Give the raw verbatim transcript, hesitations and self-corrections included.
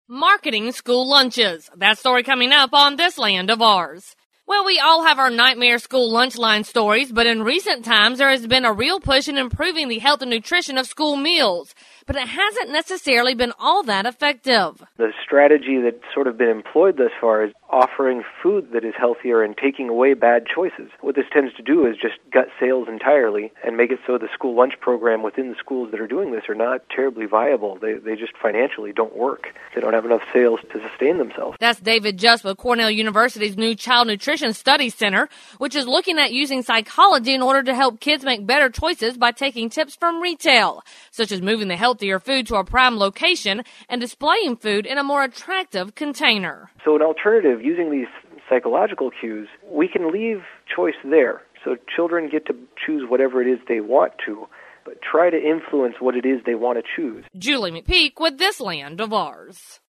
Marketing school lunches. That story coming up on This Land of Ours. Well, we all have our nightmare school lunch line stories, but in recent times there has been a real push in improving the health and nutrition of school meals. But it hasn't necessarily been all that effective. The strategy that's sort of been employed thus far is offering food that is healthier and taking away bad choices. What this tends to do is just gut sales entirely and make it so the school lunch program within the schools that are doing this are not terribly viable. They they just financially don't work. They don't have enough sales to sustain themselves. That's David Just with Cornell University's new Child Nutrition Studies Center, which is looking at using psychology in order to help kids make better choices by taking tips from retail, such as moving the healthier food to a prime location and displaying food in a more attractive container. So an alternative, using these psychological cues, we can leave choice there. So children get to choose whatever it is they want to, but try to influence what it is they want to choose. Julie McPeak with This Land of Ours.